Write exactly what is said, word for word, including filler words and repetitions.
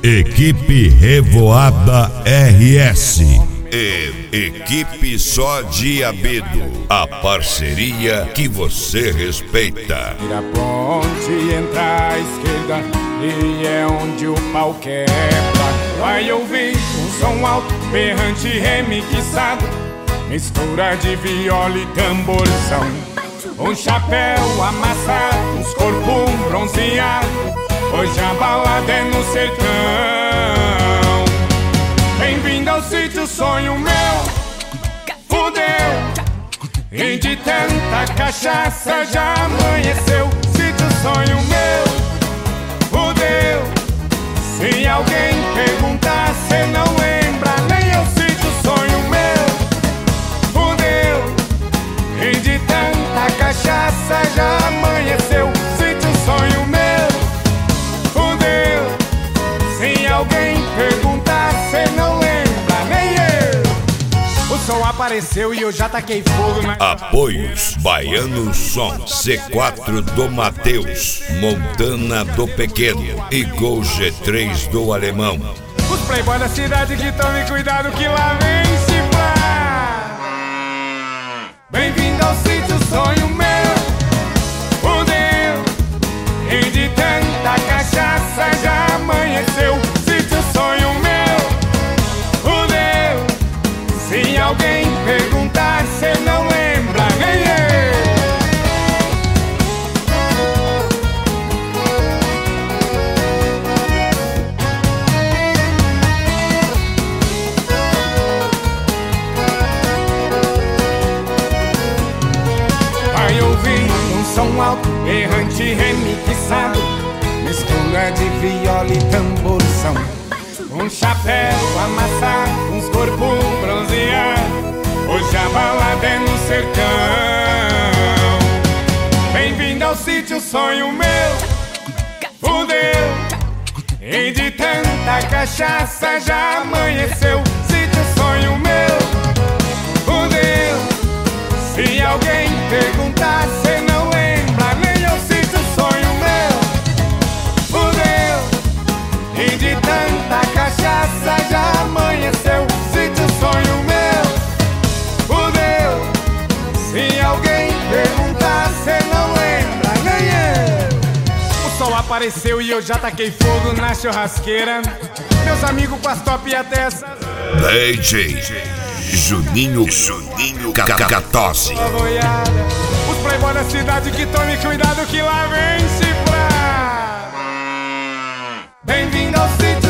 Equipe Revoada R S e Equipe Só Diabedo, a parceria que você respeita. Vira a ponte, entra à esquerda e é onde o pau quebra. Vai ouvir um som alto, berrante, remixado, mistura de viola e tamborzão. Um chapéu amassado, uns corpos bronzeados, hoje a balada é no sertão. Bem-vindo ao sítio, sonho meu, fudeu. E de tanta cachaça já amanheceu. Sítio, sonho meu, fudeu. Se alguém perguntar, cê não lembra, nem eu. Sítio, sonho meu, fudeu. E de tanta cachaça já amanheceu. Sítio, sonho meu, fudeu. Se alguém perguntar, cê não lembra, nem eu. O som apareceu e eu já taquei fogo na... Apoios: Baiano Som, C quatro do Mateus, Montana do Pequeno e Gol G três do Alemão. Os playboys da cidade que tome cuidado que lá vem chifrar. Bem-vindo ao sítio, sonho meu, fudeu. E de tanta cachaça já amanheceu. Sítio, sonho meu, fudeu. Se alguém perguntar, cê não lembra, nem eu. Vai ouvir um som alto, errante, remixado, mistura de viola e tamborzão. Um chapéu amassado, uns corpos bronzeados, hoje a balada é no sertão. Bem-vindo ao sítio, sonho meu, fudeu. E de tanta cachaça já amanheceu. Sítio, sonho meu, fudeu. Se alguém perguntar, cê não lembra, nem eu. Sítio, sonho meu, fudeu. E de tanta cachaça já amanheceu. Sítio, sonho meu, fudeu. Se alguém perguntar, cê não lembra, nem eu. O sol apareceu e eu já taquei fogo na churrasqueira. Meus amigos com as top e até essa... D J Juninho Juninho Cacatosse. Os playboys da cidade que tome cuidado que lá vem chifrar. Bem-vindo ao sítio.